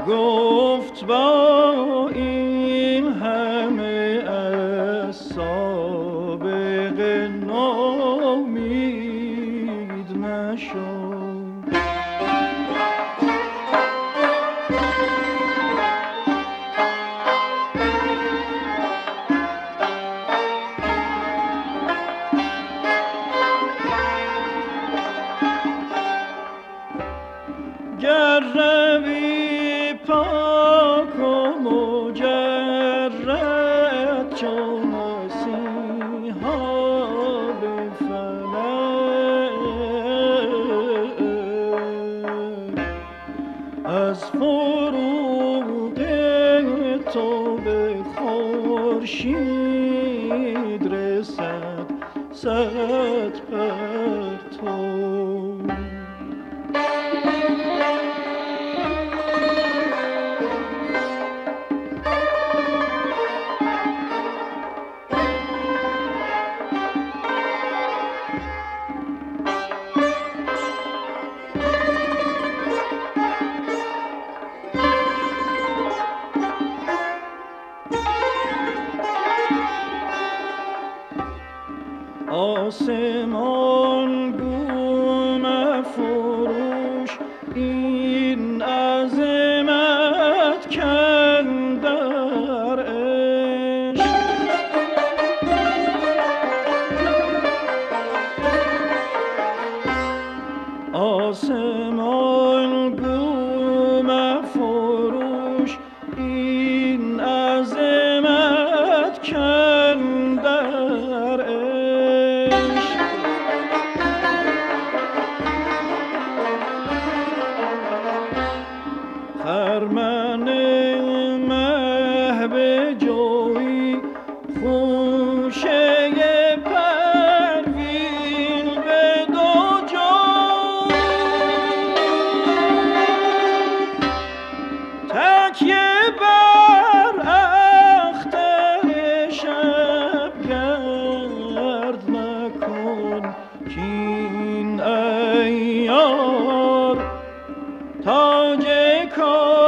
گفت با این همه از سابقه نومید نشو. گر روی پاک و مجرد چون مسیحا به فلک، از فروغ تو به خورشید رسد صد پرتو. آسمان گو مفروش این عظمت کندر عشق، آسمان گو مفروش این عظمت کندر عشق. خرمن مه به جوی خوشه پروین به دو جو، تکیه بر اختر شبگرد مکن کین ایار تاج کار